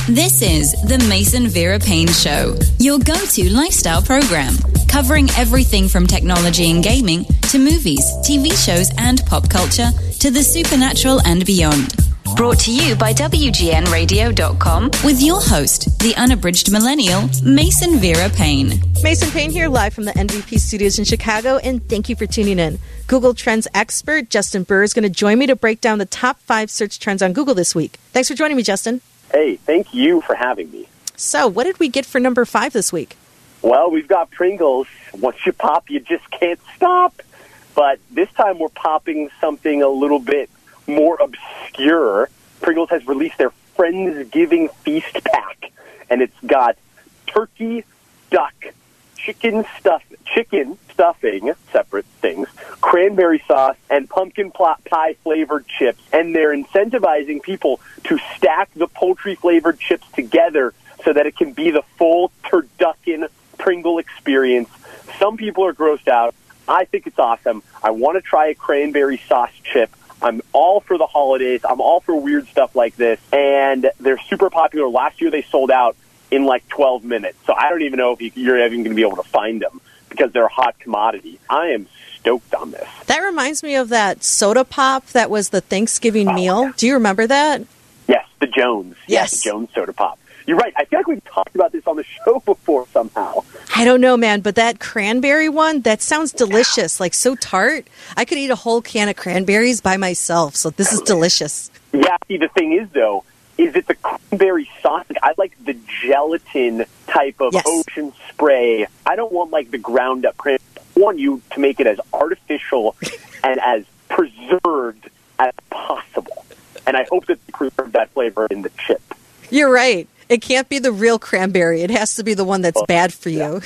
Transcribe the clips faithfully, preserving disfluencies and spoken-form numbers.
This is the Mason Vera Payne Show, your go-to lifestyle program, covering everything from technology and gaming to movies, T V shows and pop culture to the supernatural and beyond. Brought to you by W G N radio dot com with your host, the unabridged millennial, Mason Vera Payne. Mason Payne here, live from the N V P studios in Chicago, and thank you for tuning in. Google Trends expert Justin Burr is going to join me to break down the top five search trends on Google this week. Thanks for joining me, Justin. Hey, thank you for having me. So, what did we get for number five this week? Well, we've got Pringles. Once you pop, you just can't stop. But this time we're popping something a little bit more obscure. Pringles has released their Friendsgiving Feast Pack, and it's got turkey, duck, chicken stuff, chicken stuffing, separate things, cranberry sauce, and pumpkin pie flavored chips. And they're incentivizing people to stack the poultry flavored chips together so that it can be the full turducken Pringle experience. Some people are grossed out. I think it's awesome. I want to try a cranberry sauce chip. I'm all for the holidays. I'm all for weird stuff like this. And they're super popular. Last year they sold out in like twelve minutes. So I don't even know if you're even going to be able to find them because they're a hot commodity. I am stoked on this. That reminds me of that soda pop that was the Thanksgiving oh, meal. Yeah. Do you remember that? Yes, the Jones. Yes. yes, the Jones soda pop. You're right. I feel like we've talked about this on the show before somehow. I don't know, man, but that cranberry one, that sounds delicious, like so tart. I could eat a whole can of cranberries by myself, so this is delicious. Yeah, see, the thing is, though, is it the cranberry sauce? I like the gelatin type of yes. ocean spray. I don't want, like, the ground-up cranberry. I want you to make it as artificial and as preserved as possible. And I hope that they preserve that flavor in the chip. You're right. It can't be the real cranberry. It has to be the one that's bad for you.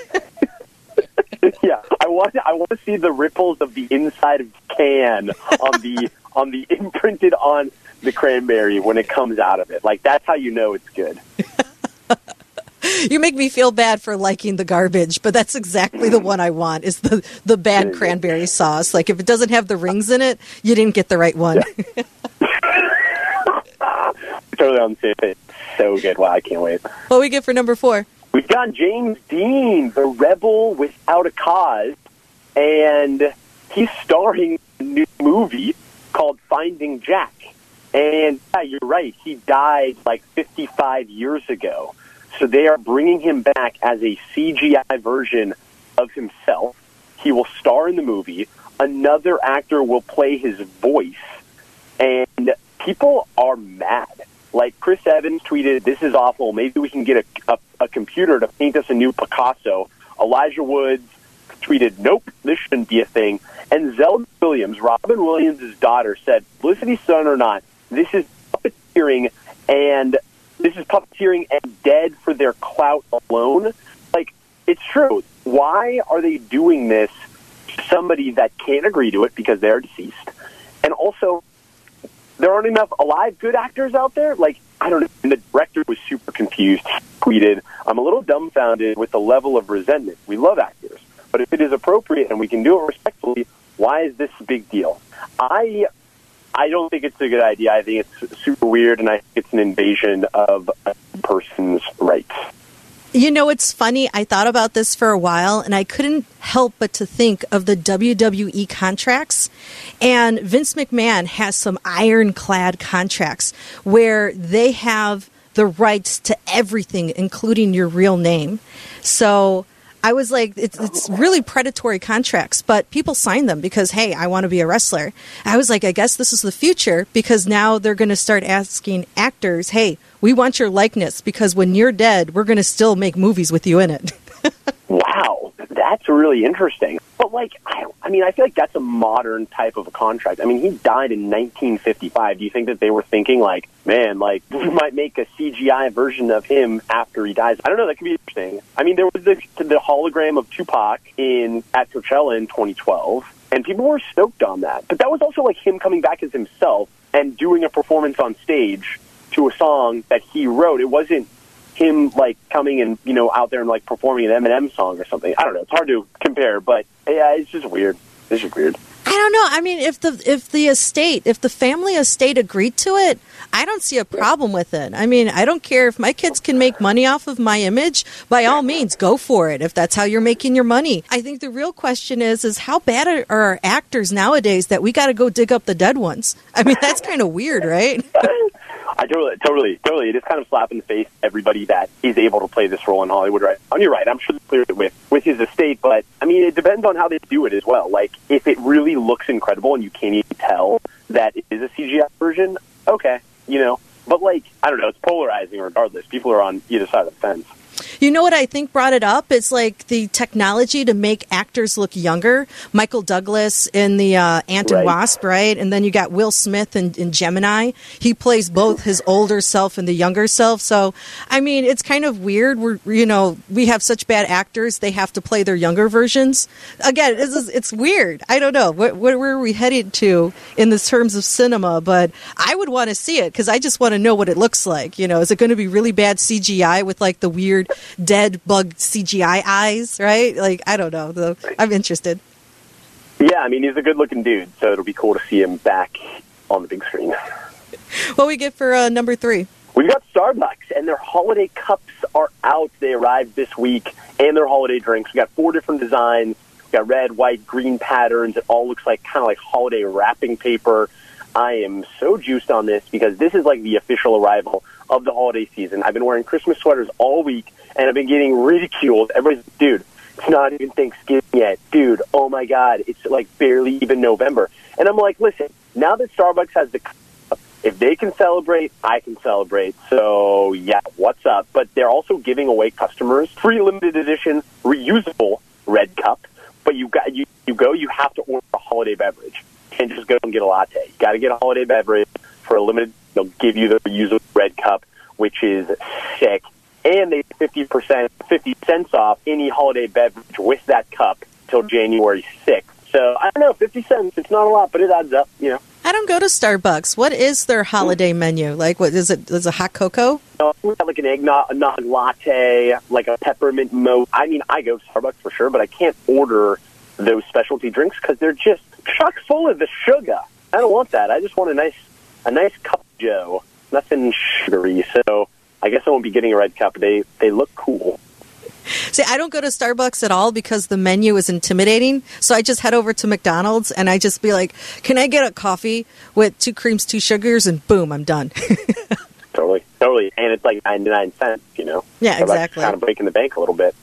Yeah, yeah. I want to, I want to see the ripples of the inside of the can on the on the imprinted on the cranberry when it comes out of it. Like, that's how you know it's good. You make me feel bad for liking the garbage, but that's exactly the one I want, is the, the bad cranberry sauce. Like, if it doesn't have the rings in it, you didn't get the right one. Yeah. Totally on the same page. So good. Wow, I can't wait. What we get for number four? We've got James Dean, the rebel without a cause, and he's starring in a new movie called Finding Jack. And yeah, you're right. He died like fifty-five years ago. So they are bringing him back as a C G I version of himself. He will star in the movie. Another actor will play his voice. And people are mad. Like, Chris Evans tweeted, "This is awful. Maybe we can get a, a, a computer to paint us a new Picasso." Elijah Woods tweeted, "Nope, this shouldn't be a thing." And Zelda Williams, Robin Williams' daughter, said, "Felicity son or not, this is puppeteering, and this is puppeteering and dead for their clout alone." Like, it's true. Why are they doing this to somebody that can't agree to it because they're deceased? And also, there aren't enough alive good actors out there. Like, I don't know. And the director was super confused. He tweeted, "I'm a little dumbfounded with the level of resentment. We love actors, but if it is appropriate and we can do it respectfully, why is this a big deal?" I I don't think it's a good idea. I think it's super weird, and I think it's an invasion of a person's rights. You know, it's funny. I thought about this for a while, and I couldn't help but to think of the W W E contracts. And Vince McMahon has some ironclad contracts where they have the rights to everything, including your real name. So I was like, it's, it's really predatory contracts, but people sign them because, hey, I want to be a wrestler. I was like, I guess this is the future, because now they're going to start asking actors, hey, we want your likeness, because when you're dead, we're going to still make movies with you in it. Wow, that's really interesting. But, like, I, I mean, I feel like that's a modern type of a contract. I mean, he died in nineteen fifty-five. Do you think that they were thinking, like, man, like, we might make a C G I version of him after he dies? I don't know. That could be interesting. I mean, there was the, the hologram of Tupac in at Coachella in twenty twelve, and people were stoked on that. But that was also, like, him coming back as himself and doing a performance on stage to a song that he wrote. It wasn't him, like, coming and, you know, out there and, like, performing an Eminem song or something. I don't know. It's hard to compare, but, yeah, it's just weird. It's just weird. I don't don't know. I mean, if the if the estate, if the family estate agreed to it, I don't see a problem with it. I mean, I don't care if my kids can make money off of my image. By all means, go for it if that's how you're making your money. I think the real question is, is how bad are our actors nowadays that we got to go dig up the dead ones? I mean, that's kind of weird, right? I totally, totally, totally. It is kind of slap in the face everybody that is able to play this role in Hollywood, right? And you're right. I'm sure they cleared it with, with his estate, but I mean, it depends on how they do it as well. Like, if it really looks incredible and you can't even tell that it is a C G I version, okay, you know. But, like, I don't know, it's polarizing regardless. People are on either side of the fence. You know what I think brought it up? It's like the technology to make actors look younger. Michael Douglas in the uh, Ant and Right. Wasp, right? And then you got Will Smith in, in Gemini. He plays both his older self and the younger self. So, I mean, it's kind of weird. We're, you know, we have such bad actors, they have to play their younger versions. Again, this is, it's weird. I don't know. Where, where are we headed to in the terms of cinema? But I would want to see it because I just want to know what it looks like. You know, is it going to be really bad C G I with like the weird dead bug C G I eyes, right? Like, I don't know. Though. I'm interested. Yeah, I mean, he's a good-looking dude, so it'll be cool to see him back on the big screen. What we get for uh, number three? We've got Starbucks, and their holiday cups are out. They arrived this week, and their holiday drinks. We got four different designs. We got red, white, green patterns. It all looks like kind of like holiday wrapping paper. I am so juiced on this because this is like the official arrival of the holiday season. I've been wearing Christmas sweaters all week, and I've been getting ridiculed. Everybody's, dude, it's not even Thanksgiving yet. Dude, oh my God, it's like barely even November. And I'm like, listen, now that Starbucks has the cup, if they can celebrate, I can celebrate. So, yeah, what's up? But they're also giving away customers free limited edition reusable red cup. But you got you, you go, you have to order a holiday beverage. You can't just go and get a latte. You got to get a holiday beverage for a limited. They'll give you the reusable red cup, which is sick. And they fifty percent, fifty cents off any holiday beverage with that cup till January sixth. So, I don't know, fifty cents, it's not a lot, but it adds up, you know. I don't go to Starbucks. What is their holiday menu? Like, what is it? Is it hot cocoa? You know, we got like an eggnog latte, like a peppermint mocha. I mean, I go to Starbucks for sure, but I can't order those specialty drinks because they're just chock full of the sugar. I don't want that. I just want a nice, a nice cup of Joe. Nothing sugary. So I guess I won't be getting a red cup. They they look cool. See, I don't go to Starbucks at all because the menu is intimidating. So I just head over to McDonald's and I just be like, can I get a coffee with two creams, two sugars? And boom, I'm done. Totally. Totally. And it's like ninety-nine cents, you know? Yeah, Starbucks exactly. is kind of breaking the bank a little bit.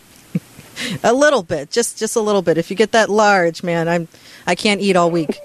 A little bit. Just just a little bit. If you get that large, man, I'm, I can't eat all week.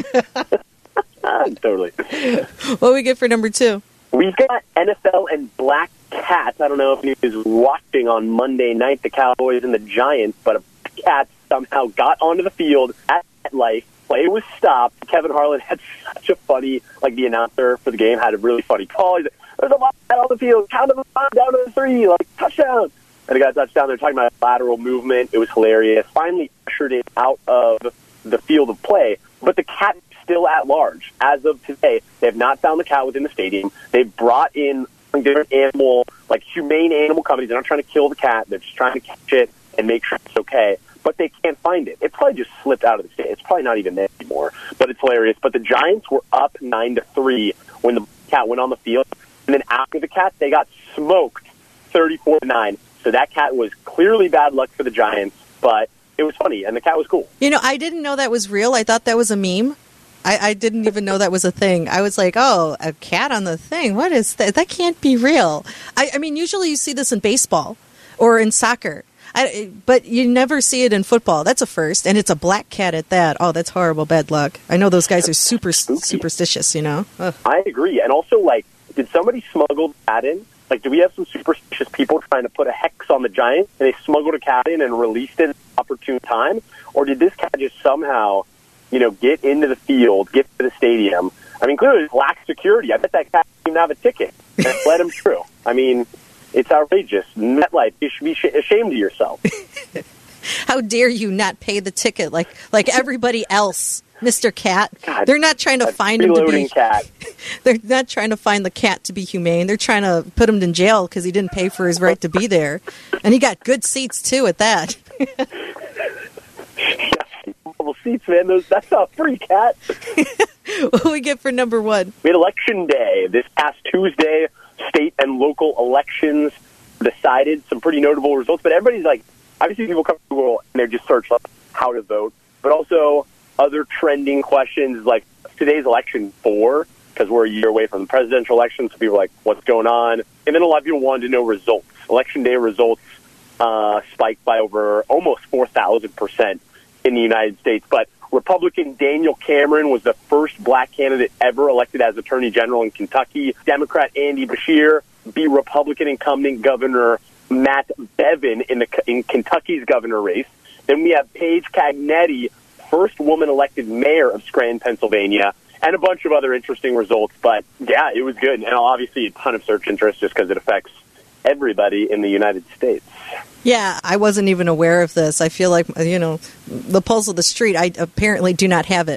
Totally. What do we get for number two? We've got N F L and Black Cats. I don't know if he was watching on Monday night, the Cowboys and the Giants, but a cat somehow got onto the field at MetLife. Play was stopped. Kevin Harlan had such a funny, like the announcer for the game had a really funny call. He's like, there's a lot on the field. Count to the five, down to the three, like touchdown. And the guy touchdown. They're talking about lateral movement. It was hilarious. Finally ushered it out of the field of play, but the cat is still at large. As of today, they have not found the cat within the stadium. They brought in different animal, like humane animal companies. They're not trying to kill the cat. They're just trying to catch it and make sure it's okay. But they can't find it. It probably just slipped out of the stadium. It's probably not even there anymore. But it's hilarious. But the Giants were up nine to three when the cat went on the field. And then after the cat, they got smoked thirty-four to nine. So that cat was clearly bad luck for the Giants, but it was funny, and the cat was cool. You know, I didn't know that was real. I thought that was a meme. I, I didn't even know that was a thing. I was like, oh, a cat on the thing. What is that? That can't be real. I, I mean, usually you see this in baseball or in soccer, I, but you never see it in football. That's a first, and it's a black cat at that. Oh, that's horrible bad luck. I know those guys are super Spooky. superstitious, you know? Ugh. I agree. And also, like, did somebody smuggle the cat in? Like, do we have some superstitious people trying to put a hex on the Giants, and they smuggled a cat in and released it at an opportune time? Or did this cat just somehow, you know, get into the field, get to the stadium? I mean, clearly it lacked security. I bet that cat didn't even have a ticket and let him through. I mean, it's outrageous. MetLife, you should be sh- ashamed of yourself. How dare you not pay the ticket like like everybody else, Mister Cat? God, they're not trying to find him to be. Cat. They're not trying to find the cat to be humane. They're trying to put him in jail because he didn't pay for his right to be there, and he got good seats too at that. Yeah, couple seats, man. Those, that's not free, Cat. What do we get for number one? We had Election Day this past Tuesday. State and local elections decided some pretty notable results. But everybody's like, obviously people come to Google and they just search like, how to vote. But also other trending questions like today's election for, because we're a year away from the presidential election. So people are like, what's going on? And then a lot of people wanted to know results. Election Day results uh, spiked by over almost four thousand percent in the United States. But Republican Daniel Cameron was the first black candidate ever elected as Attorney General in Kentucky. Democrat Andy Beshear beat Republican incumbent Governor Matt Bevin in the in Kentucky's governor race. Then we have Paige Cagnetti, first woman elected mayor of Scranton, Pennsylvania, and a bunch of other interesting results. But yeah, it was good, and obviously a ton of search interest just because it affects everybody in the United States. Yeah, I wasn't even aware of this. I feel like, you know, the pulse of the street, I apparently do not have it.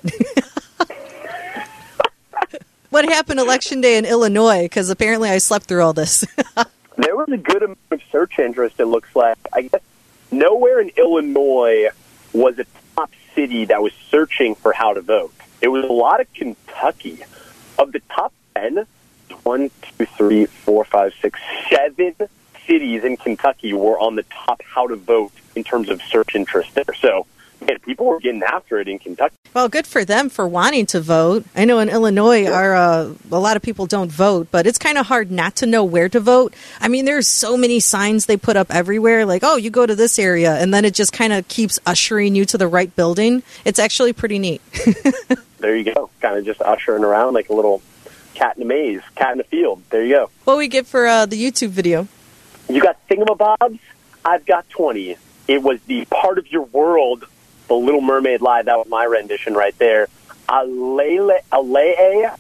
What happened Election Day in Illinois? Because apparently I slept through all this. There was a good amount of search interest, it looks like. I guess nowhere in Illinois was a top city that was searching for how to vote. It was a lot of Kentucky. Of the top ten, one, two, three, four, five, six, seven cities in Kentucky were on the top how to vote in terms of search interest there. So, man, people were getting after it in Kentucky. Well, good for them for wanting to vote. I know in Illinois, yeah. our, uh, a lot of people don't vote, but it's kind of hard not to know where to vote. I mean, there's so many signs they put up everywhere, like, oh, you go to this area, and then it just kind of keeps ushering you to the right building. It's actually pretty neat. There you go. Kind of just ushering around like a little cat in a maze, cat in a field. There you go. What do we get for uh, the YouTube video? You got Thingamabobs? I've got twenty. It was the Part of Your World, The Little Mermaid Live. That was my rendition right there. Alele, Alele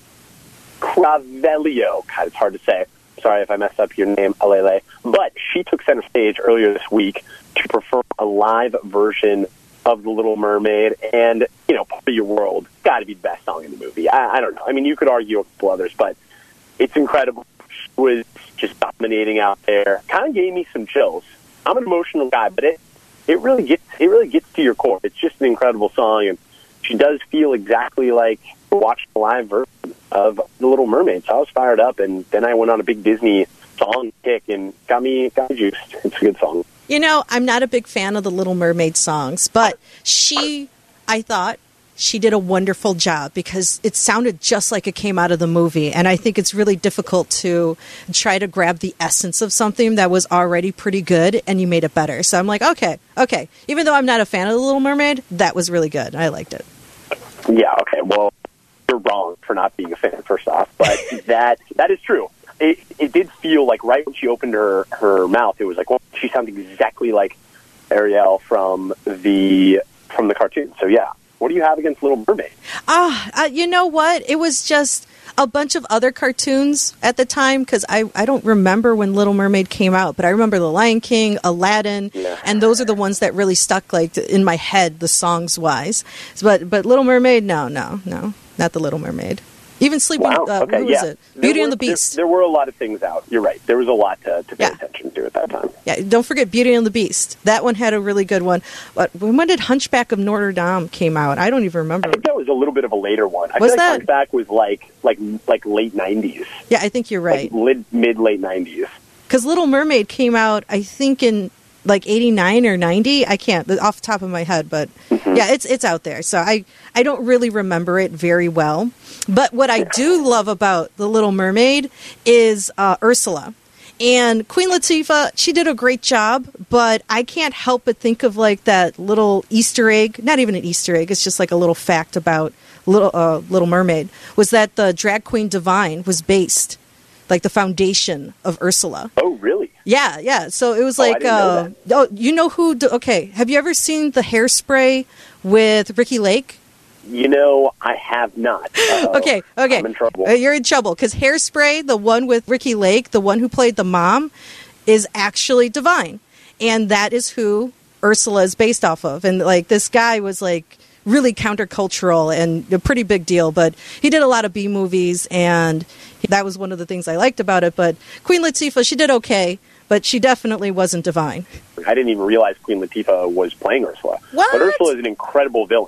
Cravelio. God, it's hard to say. Sorry if I messed up your name, Alele. But she took center stage earlier this week to perform a live version of The Little Mermaid. And, you know, Part of Your World, got to be the best song in the movie. I, I don't know. I mean, you could argue a couple others, but it's incredible. She was just dominating out there. Kind of gave me some chills. I'm an emotional guy, but it it really gets it really gets to your core. It's just an incredible song, and she does feel exactly like watching a live version of The Little Mermaid. So I was fired up, and then I went on a big Disney song kick and got me got me juiced. It's a good song. You know, I'm not a big fan of the Little Mermaid songs, but she, I thought, she did a wonderful job because it sounded just like it came out of the movie. And I think it's really difficult to try to grab the essence of something that was already pretty good and you made it better. So I'm like, okay, okay. Even though I'm not a fan of The Little Mermaid, that was really good. I liked it. Yeah, okay. Well, you're wrong for not being a fan, first off. But that that is true. It, it did feel like right when she opened her, her mouth, it was like, well, she sounded exactly like Ariel from the from the cartoon. So, yeah. What do you have against Little Mermaid? Ah, uh, you know what? It was just a bunch of other cartoons at the time because I, I don't remember when Little Mermaid came out, but I remember The Lion King, Aladdin, yeah. And those are the ones that really stuck like in my head, the songs wise. But but Little Mermaid, no, no, no, not the Little Mermaid. Even Sleeping, wow. uh, okay, who yeah. was it? Beauty were, and the Beast. There, there were a lot of things out. You're right. There was a lot to, to pay yeah. attention to at that time. Yeah, don't forget Beauty and the Beast. That one had a really good one. But when did Hunchback of Notre Dame came out? I don't even remember. I think that was a little bit of a later one. I was feel like that? Hunchback was like like like late nineties. Yeah, I think you're right. Like mid mid late nineties. Because Little Mermaid came out, I think in like eighty-nine or ninety. I can't off the top of my head, but mm-hmm. yeah, it's it's out there. So I I don't really remember it very well. But what I do love about The Little Mermaid is uh, Ursula. And Queen Latifah, she did a great job, but I can't help but think of like that little Easter egg, not even an Easter egg, it's just like a little fact about Little uh, Little Mermaid, was that the drag queen Divine was based, like the foundation of Ursula. Oh, really? Yeah, yeah. So it was oh, like, I didn't uh, know oh, you know who, do, okay, have you ever seen the Hairspray with Ricki Lake? You know, I have not. Uh-oh. Okay, okay. I'm in trouble. Uh, you're in trouble because Hairspray, the one with Ricki Lake, the one who played the mom, is actually Divine. And that is who Ursula is based off of. And, like, this guy was, like, really countercultural and a pretty big deal. But he did a lot of B-movies, and that was one of the things I liked about it. But Queen Latifah, she did okay, but she definitely wasn't Divine. I didn't even realize Queen Latifah was playing Ursula. What? But Ursula is an incredible villain.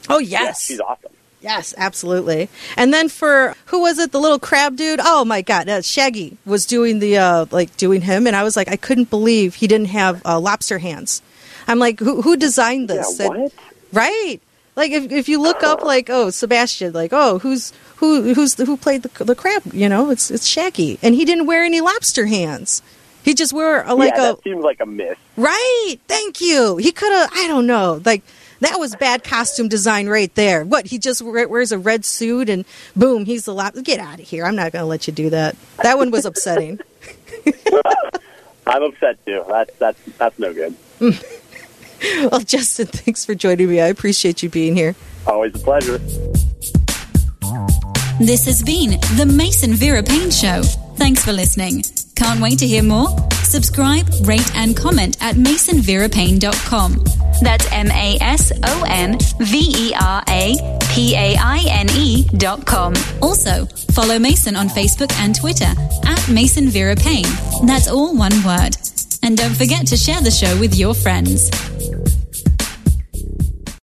Oh, yes. Yeah, she's awesome. Yes, absolutely. And then for, who was it, the little crab dude? Oh, my God. Uh, Shaggy was doing the, uh, like, doing him. And I was like, I couldn't believe he didn't have uh, lobster hands. I'm like, who, who designed this? Yeah, what? And, right. Like, if if you look up, like, oh, Sebastian, like, oh, who's who who's the, who played the the crab? You know, it's it's Shaggy, and he didn't wear any lobster hands. He just wore a, like yeah, a. that seems like a miss. Right. Thank you. He could have. I don't know. Like that was bad costume design right there. What, he just wears a red suit and boom, he's the lobster. Get out of here. I'm not going to let you do that. That one was upsetting. I'm upset too. That's that's that's no good. Well, Justin, thanks for joining me. I appreciate you being here. Always a pleasure. This has been the Mason Vera Payne Show. Thanks for listening. Can't wait to hear more? Subscribe, rate, and comment at mason vera payne dot com. That's M A S O N V E R A P A I N E dot com. Also, follow Mason on Facebook and Twitter at Mason Vera Payne. That's all one word. And don't forget to share the show with your friends.